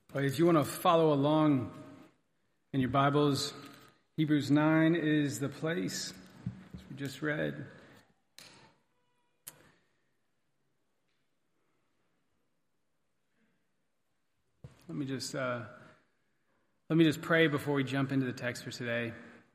Well, if you want to follow along in your Bibles, Hebrews 9 is the place, as we just read. Let me just pray before we jump into the text for today.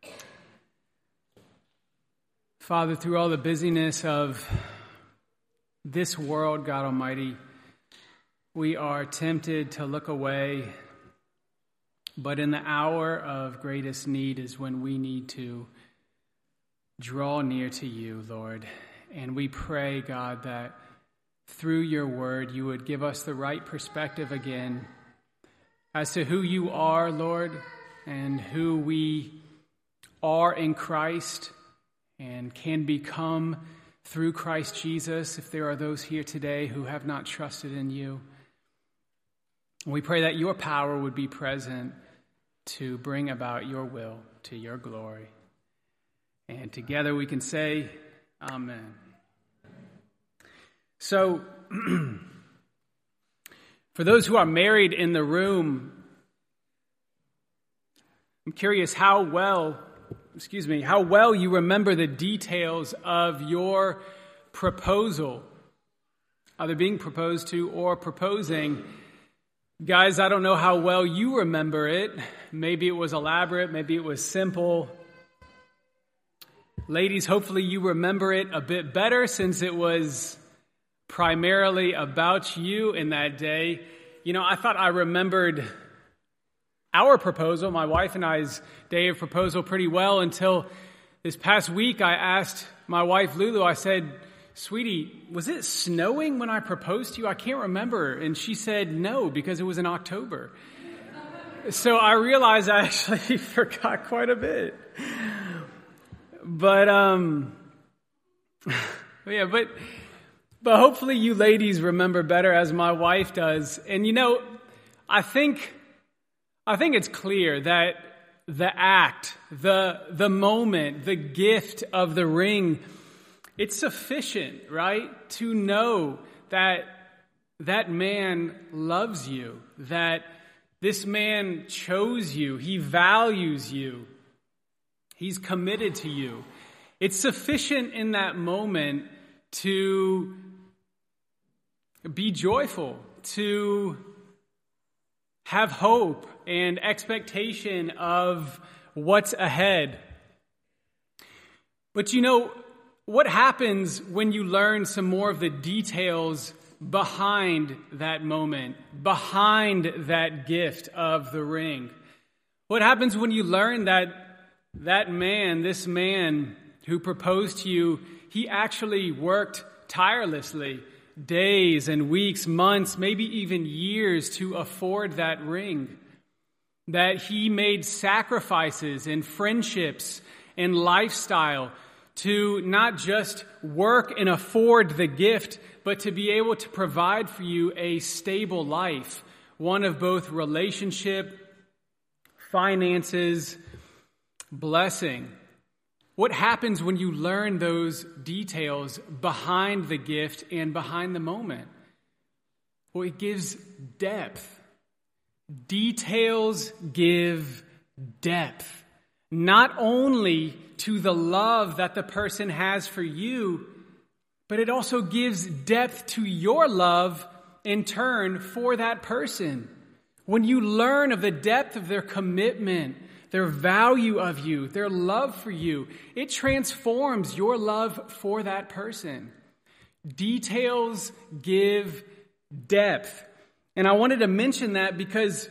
Father, through all the busyness of this world, God Almighty, we are tempted to look away, but in the hour of greatest need is when we need to draw near to you, Lord. And we pray, God, that through your word, you would give us the right perspective again as to who you are, Lord, and who we are in Christ and can become through Christ Jesus, if there are those here today who have not trusted in you. We pray that your power would be present to bring about your will to your glory. And together we can say, Amen. So, for those who are married in the room, I'm curious how well you remember the details of your proposal, either being proposed to or proposing. Guys, I don't know how well you remember it. Maybe it was elaborate, maybe it was simple. Ladies, hopefully you remember it a bit better since it was primarily about you in that day. You know, I thought I remembered our proposal, my wife and I's day of proposal, pretty well until this past week I asked my wife Lulu, I said, "Sweetie, was it snowing when I proposed to you? I can't remember." And she said no, because it was in October. So I realized I actually forgot quite a bit. But hopefully you ladies remember better, as my wife does. And you know, I think it's clear that the act, the moment, the gift of the ring, it's sufficient, right, to know that that man loves you, that this man chose you, he values you, he's committed to you. It's sufficient in that moment to be joyful, to have hope and expectation of what's ahead. But you know, what happens when you learn some more of the details behind that moment, behind that gift of the ring? What happens when you learn that this man who proposed to you, he actually worked tirelessly, days and weeks, months, maybe even years to afford that ring? That he made sacrifices in friendships and lifestyle to not just work and afford the gift, but to be able to provide for you a stable life, one of both relationship, finances, blessing. What happens when you learn those details behind the gift and behind the moment? Well, it gives depth. Details give depth. Not only to the love that the person has for you, but it also gives depth to your love in turn for that person. When you learn of the depth of their commitment, their value of you, their love for you, it transforms your love for that person. Details give depth. And I wanted to mention that because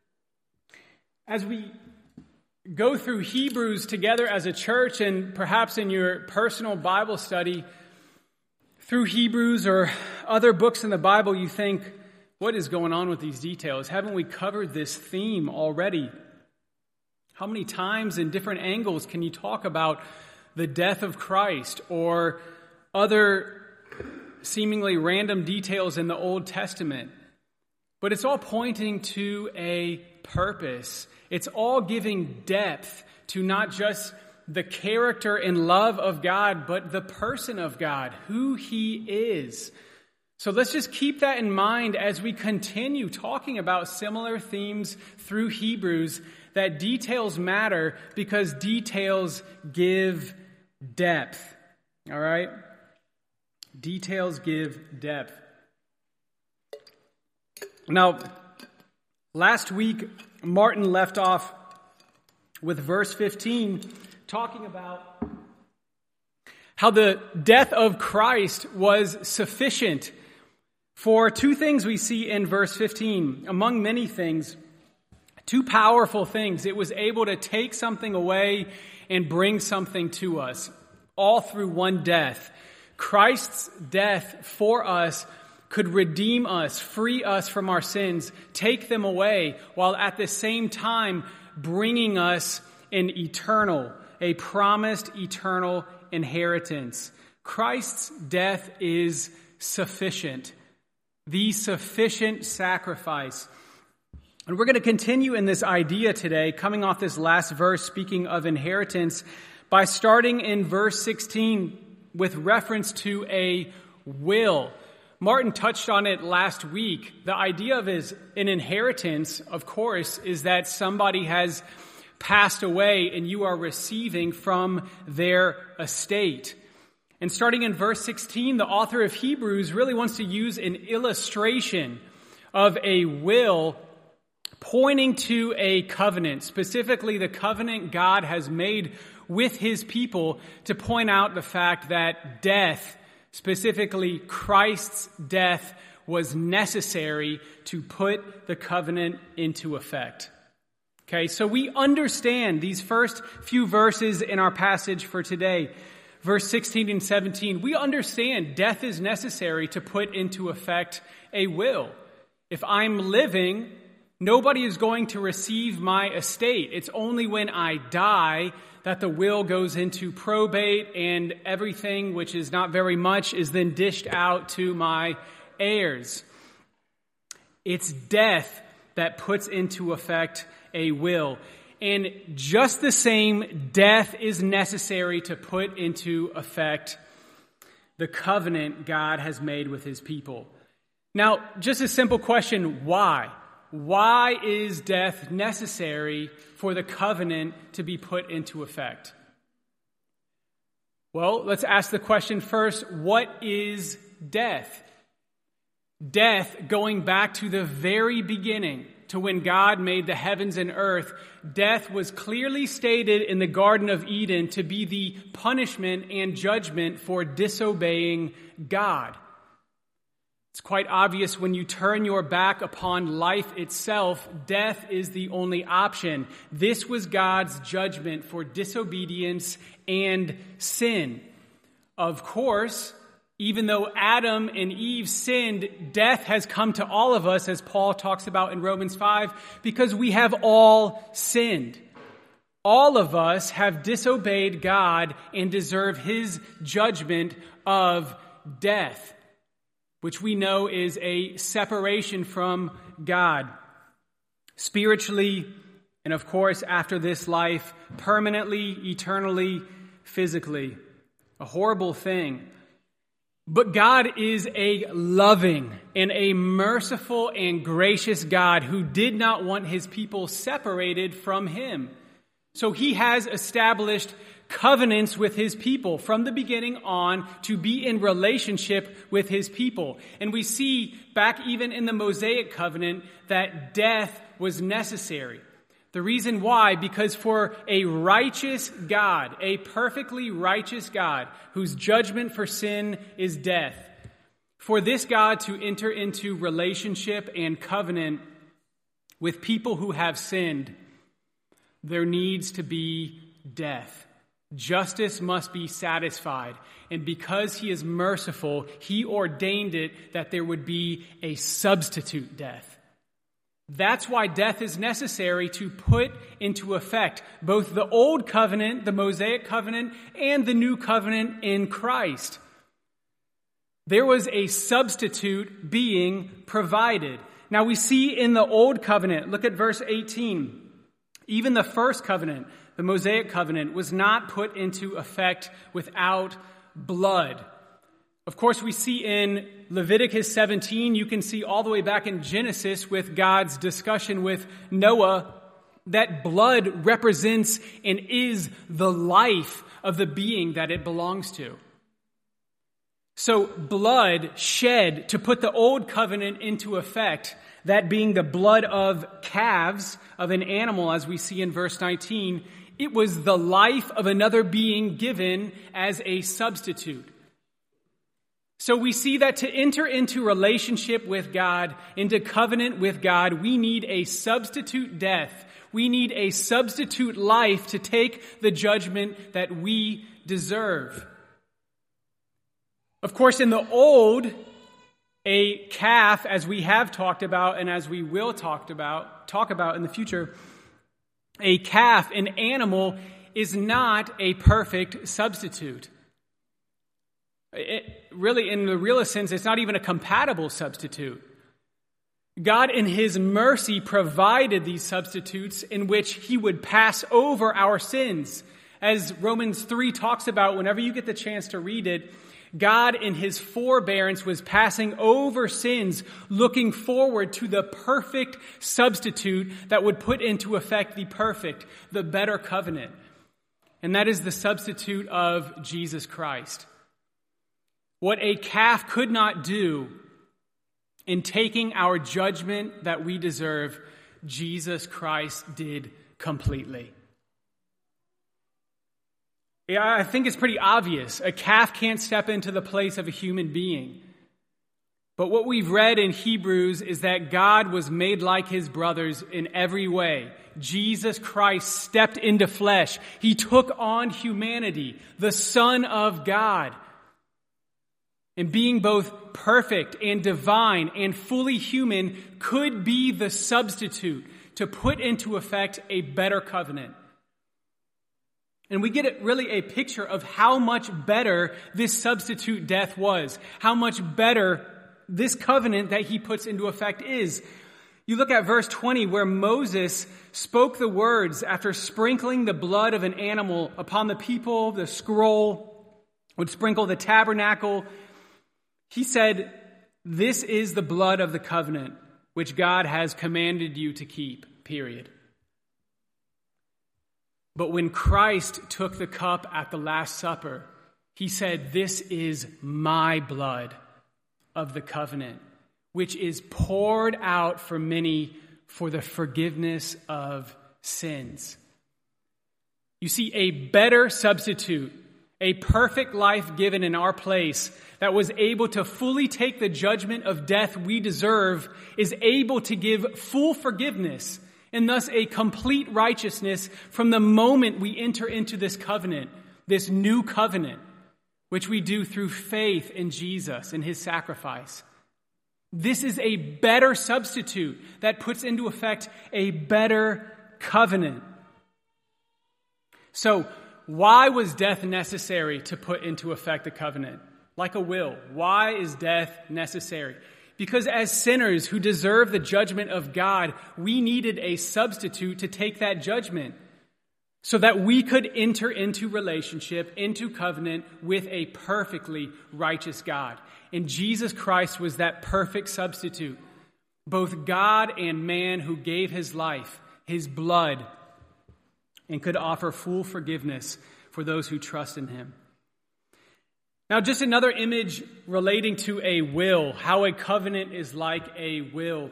as we go through Hebrews together as a church, and perhaps in your personal Bible study through Hebrews or other books in the Bible, you think, what is going on with these details? Haven't we covered this theme already? How many times in different angles can you talk about the death of Christ or other seemingly random details in the Old Testament? But it's all pointing to a purpose. It's all giving depth to not just the character and love of God, but the person of God, who he is. So let's just keep that in mind as we continue talking about similar themes through Hebrews, that details matter because details give depth. All right? Details give depth. Now, last week, Martin left off with verse 15, talking about how the death of Christ was sufficient for two things we see in verse 15. Among many things, two powerful things. It was able to take something away and bring something to us, all through one death. Christ's death for us could redeem us, free us from our sins, take them away, while at the same time bringing us a promised eternal inheritance. Christ's death is sufficient, the sufficient sacrifice. And we're going to continue in this idea today, coming off this last verse, speaking of inheritance, by starting in verse 16 with reference to a will. Martin touched on it last week. The idea of an inheritance, of course, is that somebody has passed away and you are receiving from their estate. And starting in verse 16, the author of Hebrews really wants to use an illustration of a will pointing to a covenant, specifically the covenant God has made with his people, to point out the fact that death, specifically Christ's death, was necessary to put the covenant into effect. Okay, so we understand these first few verses in our passage for today, verse 16 and 17. We understand death is necessary to put into effect a will. If I'm living, nobody is going to receive my estate. It's only when I die that the will goes into probate, and everything, which is not very much, is then dished out to my heirs. It's death that puts into effect a will. And just the same, death is necessary to put into effect the covenant God has made with his people. Now, just a simple question, why? Why is death necessary for the covenant to be put into effect? Well, let's ask the question first, what is death? Death, going back to the very beginning, to when God made the heavens and earth, death was clearly stated in the Garden of Eden to be the punishment and judgment for disobeying God. It's quite obvious when you turn your back upon life itself, death is the only option. This was God's judgment for disobedience and sin. Of course, even though Adam and Eve sinned, death has come to all of us, as Paul talks about in Romans 5, because we have all sinned. All of us have disobeyed God and deserve his judgment of death, which we know is a separation from God, spiritually, and of course, after this life, permanently, eternally, physically. A horrible thing. But God is a loving and a merciful and gracious God who did not want his people separated from him. So he has established covenants with his people from the beginning on to be in relationship with his people. And we see back even in the Mosaic covenant that death was necessary. The reason why, because for a righteous God, a perfectly righteous God, whose judgment for sin is death, for this God to enter into relationship and covenant with people who have sinned, there needs to be death. Justice must be satisfied. And because he is merciful, he ordained it that there would be a substitute death. That's why death is necessary to put into effect both the old covenant, the Mosaic covenant, and the new covenant in Christ. There was a substitute being provided. Now we see in the old covenant, look at verse 18, even the first covenant, the Mosaic covenant, was not put into effect without blood. Of course, we see in Leviticus 17, you can see all the way back in Genesis with God's discussion with Noah, that blood represents and is the life of the being that it belongs to. So blood shed to put the old covenant into effect, that being the blood of calves of an animal, as we see in verse 19, it was the life of another being given as a substitute. So we see that to enter into relationship with God, into covenant with God, we need a substitute death. We need a substitute life to take the judgment that we deserve. Of course, in the old, a calf, as we have talked about and as we will talk about in the future, a calf, an animal, is not a perfect substitute. Really, in the realest sense, it's not even a compatible substitute. God, in His mercy, provided these substitutes in which He would pass over our sins. As Romans 3 talks about, whenever you get the chance to read it, God, in His forbearance, was passing over sins, looking forward to the perfect substitute that would put into effect the perfect, the better covenant. And that is the substitute of Jesus Christ. What a calf could not do in taking our judgment that we deserve, Jesus Christ did completely. Yeah, I think it's pretty obvious. A calf can't step into the place of a human being. But what we've read in Hebrews is that God was made like His brothers in every way. Jesus Christ stepped into flesh. He took on humanity, the Son of God. And being both perfect and divine and fully human could be the substitute to put into effect a better covenant. And we get really a picture of how much better this substitute death was, how much better this covenant that He puts into effect is. You look at verse 20 where Moses spoke the words after sprinkling the blood of an animal upon the people, the scroll would sprinkle the tabernacle. He said, "This is the blood of the covenant, which God has commanded you to keep," period. But when Christ took the cup at the Last Supper, He said, "This is my blood of the covenant, which is poured out for many for the forgiveness of sins." You see, a better substitute, a perfect life given in our place that was able to fully take the judgment of death we deserve, is able to give full forgiveness and thus a complete righteousness from the moment we enter into this covenant, this new covenant, which we do through faith in Jesus and His sacrifice. This is a better substitute that puts into effect a better covenant. So, why was death necessary to put into effect the covenant? Like a will. Why is death necessary? Because as sinners who deserve the judgment of God, we needed a substitute to take that judgment so that we could enter into relationship, into covenant with a perfectly righteous God. And Jesus Christ was that perfect substitute, both God and man, who gave His life, His blood, and could offer full forgiveness for those who trust in Him. Now, just another image relating to a will, how a covenant is like a will,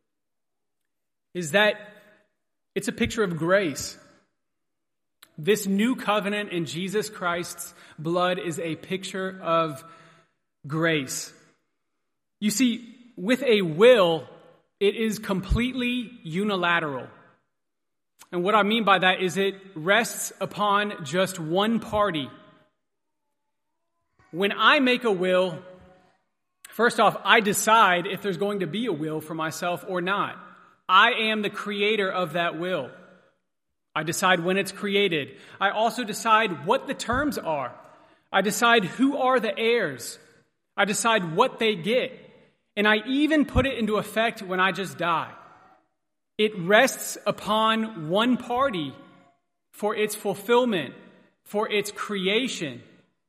is that it's a picture of grace. This new covenant in Jesus Christ's blood is a picture of grace. You see, with a will, it is completely unilateral. And what I mean by that is it rests upon just one party. When I make a will, first off, I decide if there's going to be a will for myself or not. I am the creator of that will. I decide when it's created. I also decide what the terms are. I decide who are the heirs. I decide what they get. And I even put it into effect when I just die. It rests upon one party for its fulfillment, for its creation.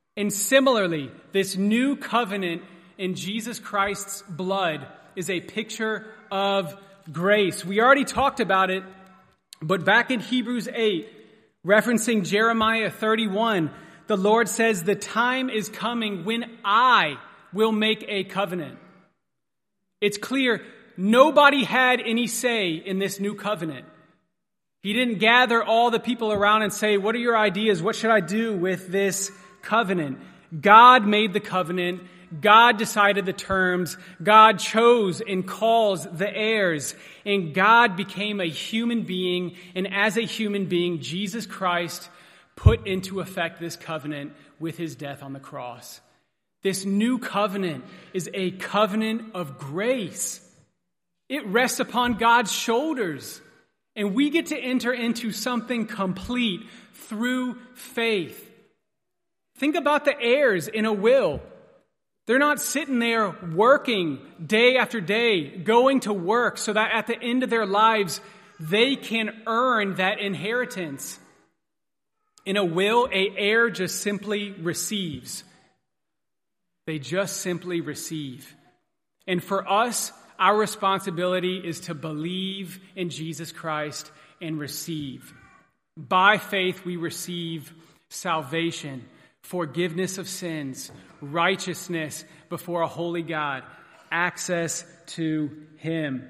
And similarly, this new covenant in Jesus Christ's blood is a picture of grace. We already talked about it, but back in Hebrews 8, referencing Jeremiah 31, the Lord says, "The time is coming when I will make a covenant." It's clear nobody had any say in this new covenant. He didn't gather all the people around and say, "What are your ideas? What should I do with this covenant?" God made the covenant. God decided the terms. God chose and calls the heirs. And God became a human being. And as a human being, Jesus Christ put into effect this covenant with his death on the cross. This new covenant is a covenant of grace. It rests upon God's shoulders. And we get to enter into something complete through faith. Think about the heirs in a will. They're not sitting there working day after day, going to work so that at the end of their lives, they can earn that inheritance. In a will, an heir just simply receives. They just simply receive. And for us, our responsibility is to believe in Jesus Christ and receive. By faith, we receive salvation, forgiveness of sins, righteousness before a holy God, access to him.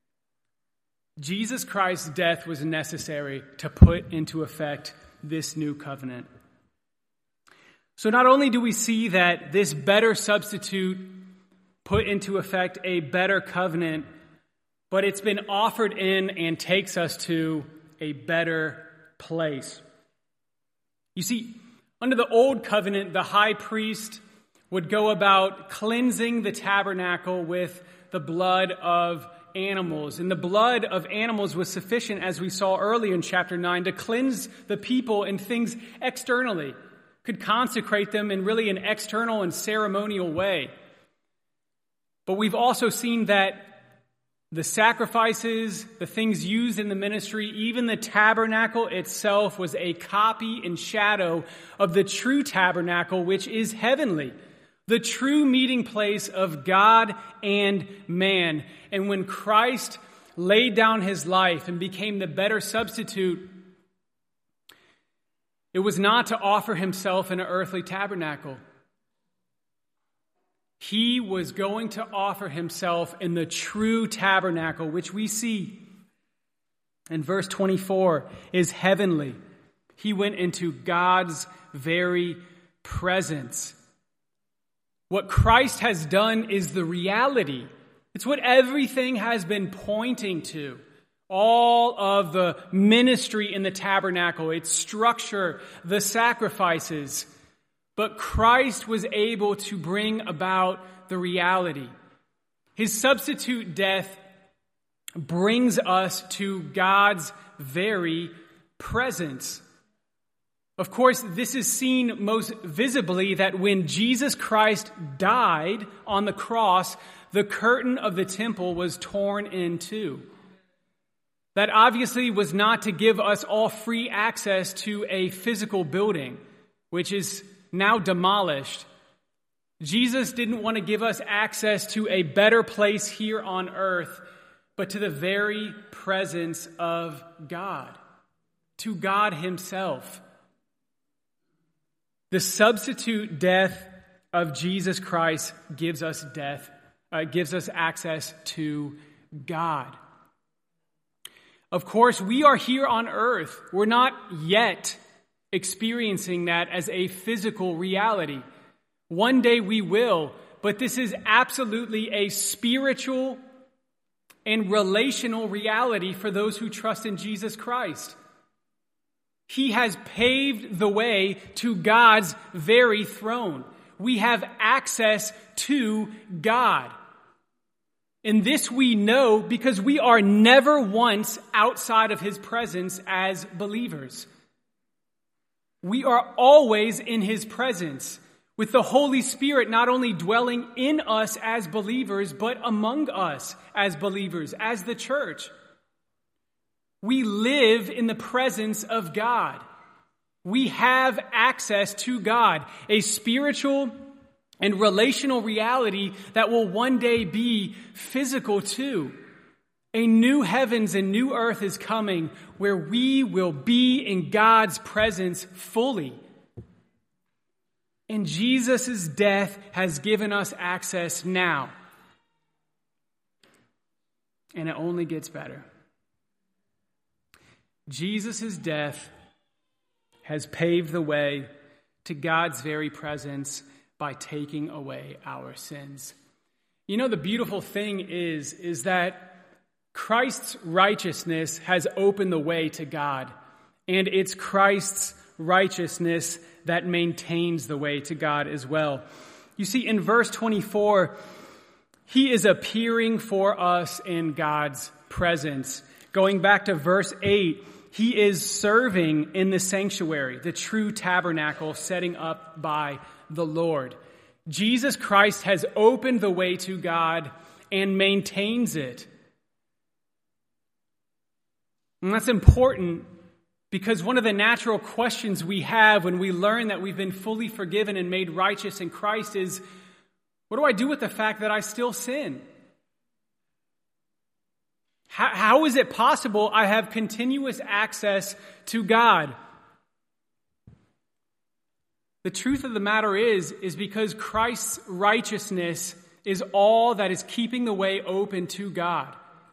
Jesus Christ's death was necessary to put into effect this new covenant. So not only do we see that this better substitute put into effect a better covenant, but it's been offered in and takes us to a better place. You see, under the old covenant, the high priest would go about cleansing the tabernacle with the blood of animals. And the blood of animals was sufficient, as we saw earlier in chapter 9, to cleanse the people and things externally, could consecrate them in really an external and ceremonial way. But we've also seen that the sacrifices, the things used in the ministry, even the tabernacle itself was a copy and shadow of the true tabernacle, which is heavenly, the true meeting place of God and man. And when Christ laid down his life and became the better substitute, it was not to offer himself in an earthly tabernacle. He was going to offer himself in the true tabernacle, which we see in verse 24 is heavenly. He went into God's very presence. What Christ has done is the reality. It's what everything has been pointing to. All of the ministry in the tabernacle, its structure, the sacrifices. But Christ was able to bring about the reality. His substitute death brings us to God's very presence. Of course, this is seen most visibly that when Jesus Christ died on the cross, the curtain of the temple was torn in two. That obviously was not to give us all free access to a physical building, which is now demolished. Jesus didn't want to give us access to a better place here on earth, but to the very presence of God, to God himself. The substitute death of Jesus Christ gives us access to God. Of course, we are here on earth. We're not yet experiencing that as a physical reality. One day we will, but this is absolutely a spiritual and relational reality for those who trust in Jesus Christ. He has paved the way to God's very throne. We have access to God. And this we know because we are never once outside of his presence as believers. We are always in his presence, with the Holy Spirit not only dwelling in us as believers, but among us as believers, as the church. We live in the presence of God. We have access to God, a spiritual and relational reality that will one day be physical too. A new heavens and new earth is coming where we will be in God's presence fully. And Jesus' death has given us access now. And it only gets better. Jesus' death has paved the way to God's very presence by taking away our sins. You know, the beautiful thing is that Christ's righteousness has opened the way to God, and it's Christ's righteousness that maintains the way to God as well. You see, in verse 24, he is appearing for us in God's presence. Going back to verse 8, he is serving in the sanctuary, the true tabernacle setting up by the Lord. Jesus Christ has opened the way to God and maintains it. And that's important because one of the natural questions we have when we learn that we've been fully forgiven and made righteous in Christ is, what do I do with the fact that I still sin? How is it possible I have continuous access to God? The truth of the matter is because Christ's righteousness is all that is keeping the way open to God.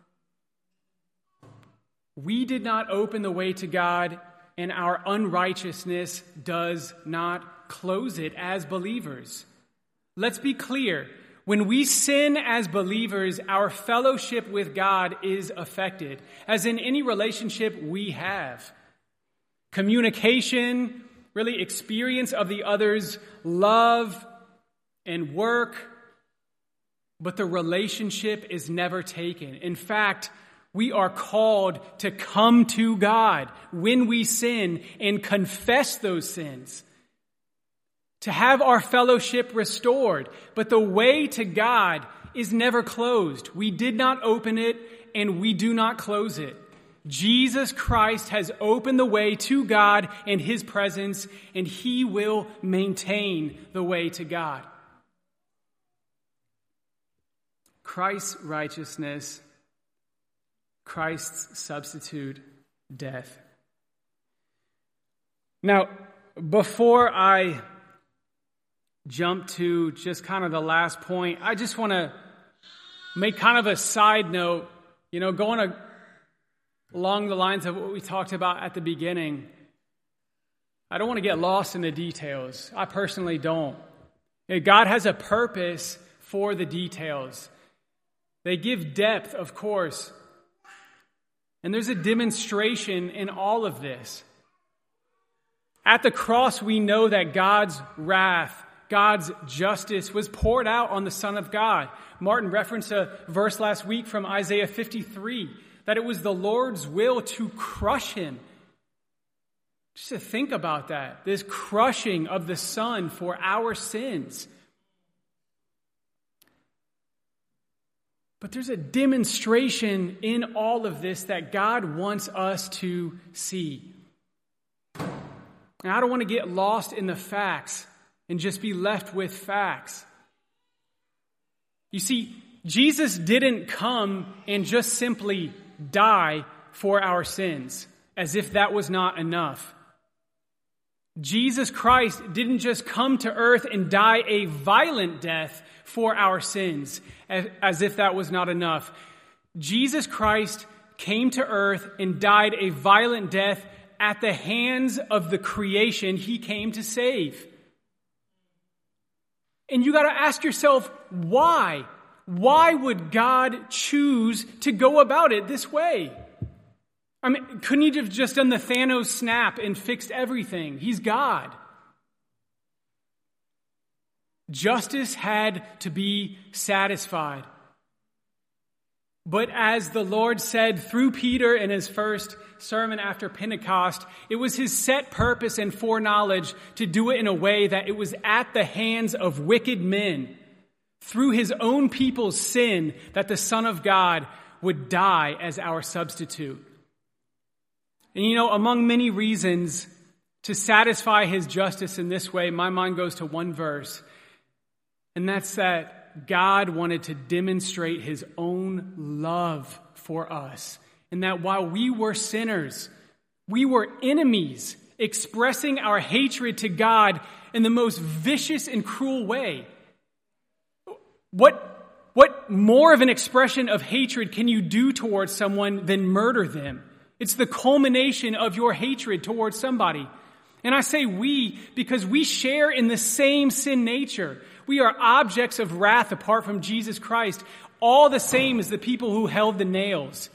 We did not open the way to God, and our unrighteousness does not close it as believers. Let's be clear. When we sin as believers, our fellowship with God is affected, as in any relationship we have. Communication, really experience of the other's love and work, but the relationship is never taken. In fact, we are called to come to God when we sin and confess those sins, to have our fellowship restored. But the way to God is never closed. We did not open it, and we do not close it. Jesus Christ has opened the way to God and his presence, and he will maintain the way to God. Christ's righteousness, Christ's substitute death. Now, before I jump to just kind of the last point, I just want to make kind of a side note, going along the lines of what we talked about at the beginning. I don't want to get lost in the details. I personally don't. God has a purpose for the details. They give depth, of course. And there's a demonstration in all of this. At the cross, we know that God's wrath, God's justice was poured out on the Son of God. Martin referenced a verse last week from Isaiah 53, that it was the Lord's will to crush him. Just to think about that, this crushing of the Son for our sins. But there's a demonstration in all of this that God wants us to see. And I don't want to get lost in the facts and just be left with facts. You see, Jesus didn't come and just simply die for our sins, as if that was not enough. Jesus Christ didn't just come to earth and die a violent death for our sins, as if that was not enough. Jesus Christ came to earth and died a violent death at the hands of the creation he came to save. And you got to ask yourself, why? Why would God choose to go about it this way? I mean, couldn't he have just done the Thanos snap and fixed everything? He's God. Justice had to be satisfied. But as the Lord said through Peter in his first sermon after Pentecost, it was his set purpose and foreknowledge to do it in a way that it was at the hands of wicked men, through his own people's sin, that the Son of God would die as our substitute. And among many reasons to satisfy his justice in this way, my mind goes to one verse, and that's that God wanted to demonstrate his own love for us, and that while we were sinners, we were enemies, expressing our hatred to God in the most vicious and cruel way. What more of an expression of hatred can you do towards someone than murder them? It's the culmination of your hatred towards somebody. And I say we because we share in the same sin nature. We are objects of wrath apart from Jesus Christ, all the same as the people who held the nails.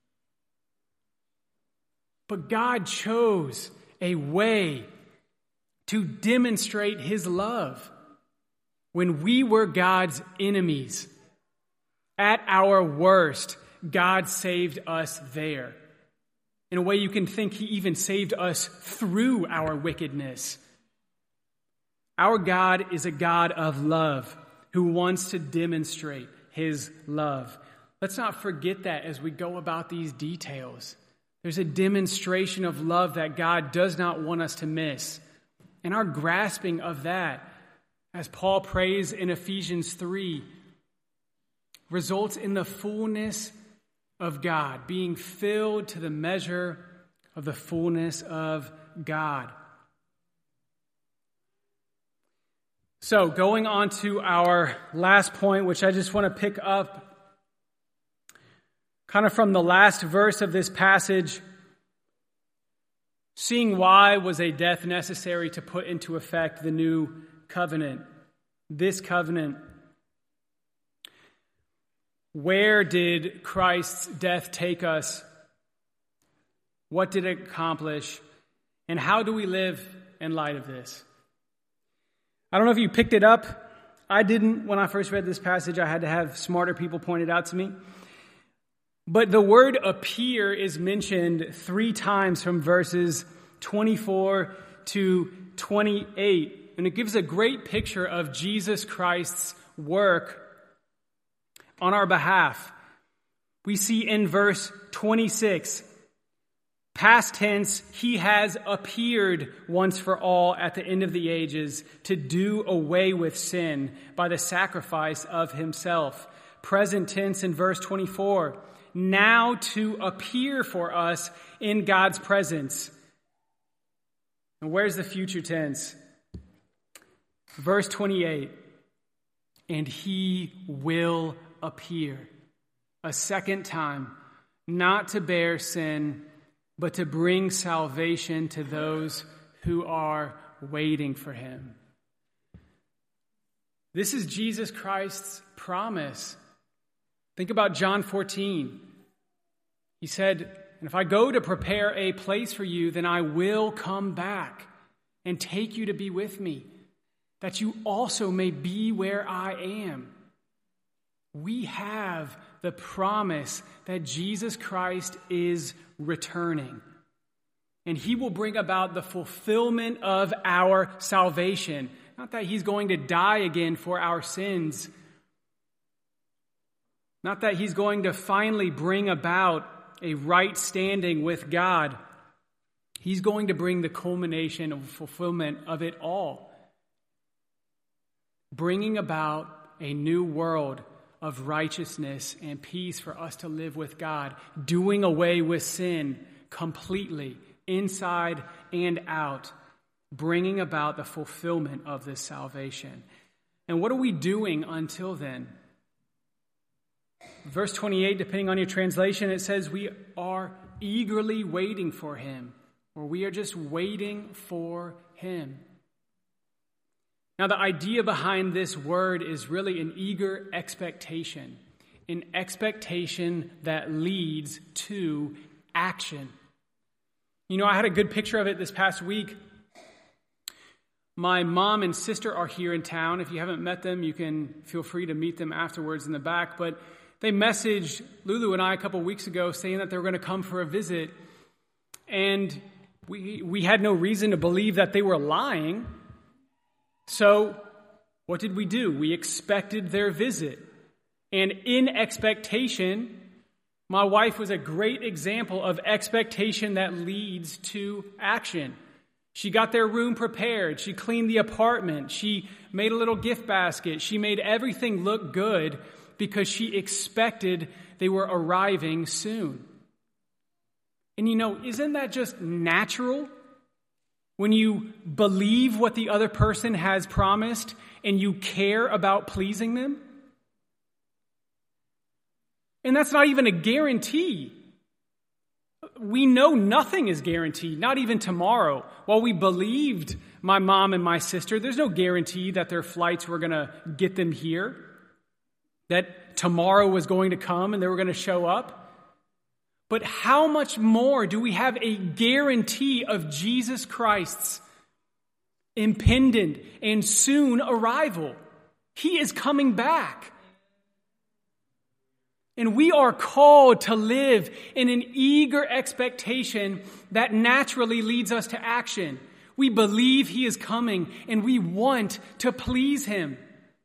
But God chose a way to demonstrate his love when we were God's enemies. At our worst, God saved us there. In a way you can think he even saved us through our wickedness. Our God is a God of love who wants to demonstrate his love. Let's not forget that as we go about these details. There's a demonstration of love that God does not want us to miss. And our grasping of that, as Paul prays in Ephesians 3, results in the fullness of God, being filled to the measure of the fullness of God. So, going on to our last point, which I just want to pick up kind of from the last verse of this passage. Seeing why was a death necessary to put into effect the new covenant, this covenant. Where did Christ's death take us? What did it accomplish? And how do we live in light of this? I don't know if you picked it up. I didn't when I first read this passage. I had to have smarter people point it out to me. But the word appear is mentioned 3 times from verses 24 to 28. And it gives a great picture of Jesus Christ's work on our behalf. We see in verse 26, past tense, he has appeared once for all at the end of the ages to do away with sin by the sacrifice of himself. Present tense in verse 24, now to appear for us in God's presence. And where's the future tense? Verse 28, and he will appear a second time, not to bear sin, but to bring salvation to those who are waiting for him. This is Jesus Christ's promise. Think about John 14. He said, and if I go to prepare a place for you, then I will come back and take you to be with me, that you also may be where I am. We have the promise that Jesus Christ is returning, and he will bring about the fulfillment of our salvation. Not that he's going to die again for our sins. Not that he's going to finally bring about a right standing with God. He's going to bring the culmination of fulfillment of it all, bringing about a new world of righteousness and peace for us to live with God, doing away with sin completely, inside and out, bringing about the fulfillment of this salvation. And what are we doing until then? Verse 28, depending on your translation, it says we are eagerly waiting for him, or we are just waiting for him. Now, the idea behind this word is really an eager expectation, an expectation that leads to action. You know, I had a good picture of it this past week. My mom and sister are here in town. If you haven't met them, you can feel free to meet them afterwards in the back. But they messaged Lulu and I a couple weeks ago saying that they were going to come for a visit. And we had no reason to believe that they were lying. So what did we do? We expected their visit. And in expectation, my wife was a great example of expectation that leads to action. She got their room prepared. She cleaned the apartment. She made a little gift basket. She made everything look good because she expected they were arriving soon. And isn't that just natural? When you believe what the other person has promised and you care about pleasing them? And that's not even a guarantee. We know nothing is guaranteed, not even tomorrow. While we believed my mom and my sister, there's no guarantee that their flights were going to get them here, that tomorrow was going to come and they were going to show up. But how much more do we have a guarantee of Jesus Christ's impending and soon arrival? He is coming back. And we are called to live in an eager expectation that naturally leads us to action. We believe He is coming and we want to please Him.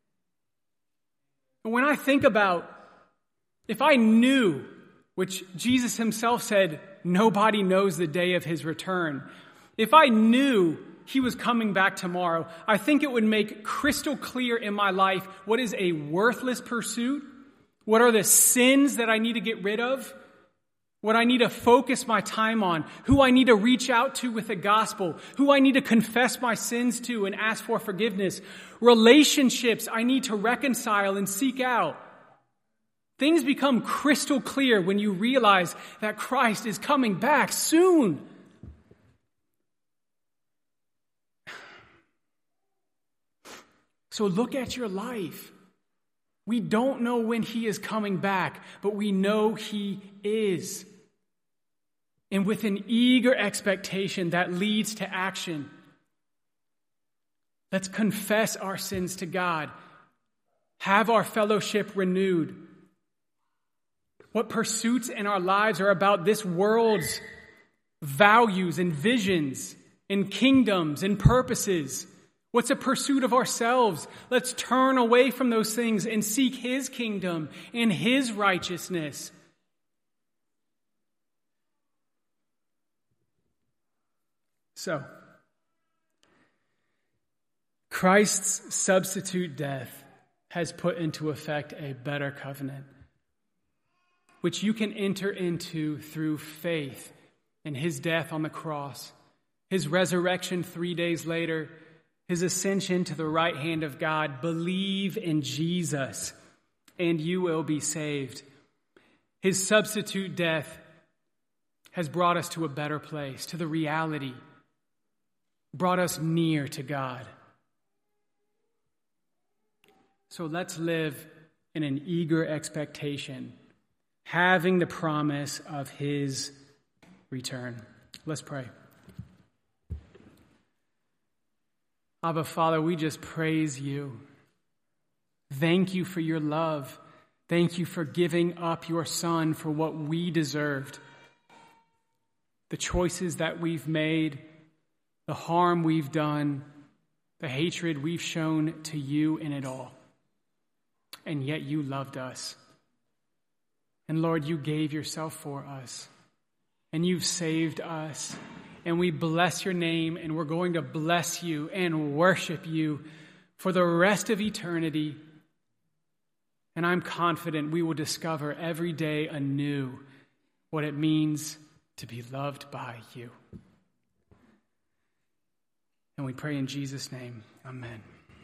But when I think about, if I knew, which Jesus Himself said, nobody knows the day of His return. If I knew He was coming back tomorrow, I think it would make crystal clear in my life what is a worthless pursuit. What are the sins that I need to get rid of? What I need to focus my time on? Who I need to reach out to with the gospel? Who I need to confess my sins to and ask for forgiveness? Relationships I need to reconcile and seek out. Things become crystal clear when you realize that Christ is coming back soon. So look at your life. We don't know when He is coming back, but we know He is. And with an eager expectation that leads to action, let's confess our sins to God. Have our fellowship renewed. What pursuits in our lives are about this world's values and visions and kingdoms and purposes? What's a pursuit of ourselves? Let's turn away from those things and seek His kingdom and His righteousness. So, Christ's substitute death has put into effect a better covenant, which you can enter into through faith in His death on the cross, His resurrection 3 days later, His ascension to the right hand of God. Believe in Jesus, and you will be saved. His substitute death has brought us to a better place, to the reality, brought us near to God. So let's live in an eager expectation, having the promise of His return. Let's pray. Abba, Father, we just praise You. Thank You for Your love. Thank You for giving up Your Son for what we deserved. The choices that we've made, the harm we've done, the hatred we've shown to You in it all. And yet You loved us. And Lord, You gave Yourself for us. And You've saved us. And we bless Your name, and we're going to bless You and worship You for the rest of eternity. And I'm confident we will discover every day anew what it means to be loved by You. And we pray in Jesus' name. Amen.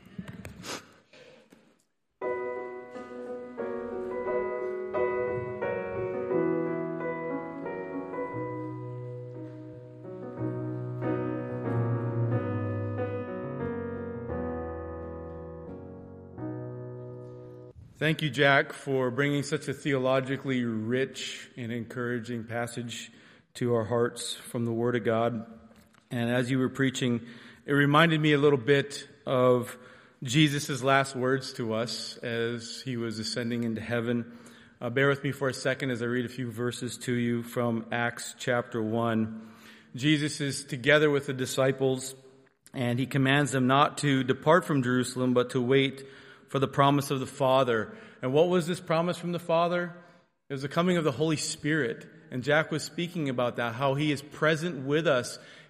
Thank you, Jack, for bringing such a theologically rich and encouraging passage to our hearts from the Word of God. And as you were preaching, it reminded me a little bit of Jesus' last words to us as He was ascending into heaven. Bear with me for a second as I read a few verses to you from Acts chapter 1. Jesus is together with the disciples, and He commands them not to depart from Jerusalem, but to wait for the promise of the Father. And what was this promise from the Father? It was the coming of the Holy Spirit. And Jack was speaking about that, how He is present with us.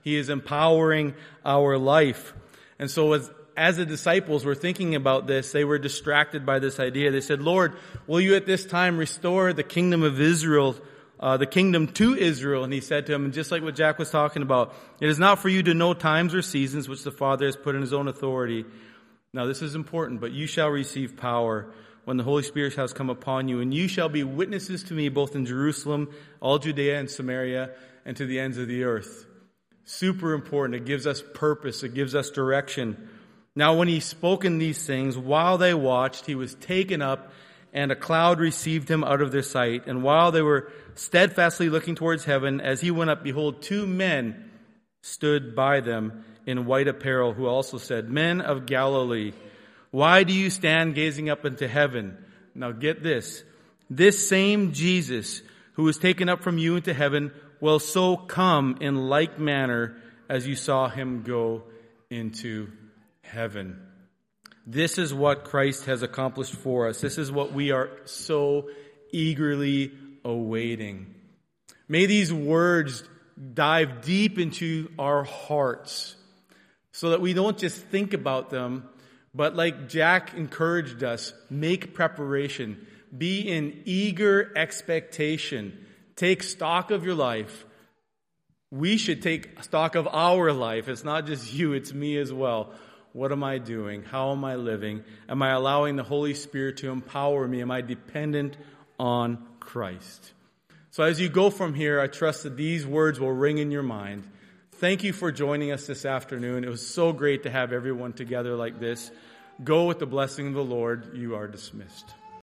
He is empowering our life. And so as the disciples were thinking about this, they were distracted by this idea. They said, Lord, will you at this time restore the kingdom of Israel, the kingdom to Israel? And he said to them, just like what Jack was talking about, it is not for you to know times or seasons which the Father has put in his own authority. Now this is important, but you shall receive power when the Holy Spirit has come upon you, and you shall be witnesses to me both in Jerusalem, all Judea and Samaria, and to the ends of the earth. Super important. It gives us purpose. It gives us direction. Now when he spoken these things, while they watched, he was taken up, and a cloud received him out of their sight. And while they were steadfastly looking towards heaven, as he went up, behold, 2 men stood by them in white apparel, who also said, Men of Galilee, why do you stand gazing up into heaven? Now get this. This same Jesus who was taken up from you into heaven will so come in like manner as you saw him go into heaven. This is what Christ has accomplished for us. This is what we are so eagerly awaiting. May these words dive deep into our hearts so that we don't just think about them, but like Jack encouraged us, make preparation. Be in eager expectation. Take stock of your life. We should take stock of our life. It's not just you, it's me as well. What am I doing? How am I living? Am I allowing the Holy Spirit to empower me? Am I dependent on Christ? So as you go from here, I trust that these words will ring in your mind. Thank you for joining us this afternoon. It was so great to have everyone together like this. Go with the blessing of the Lord. You are dismissed.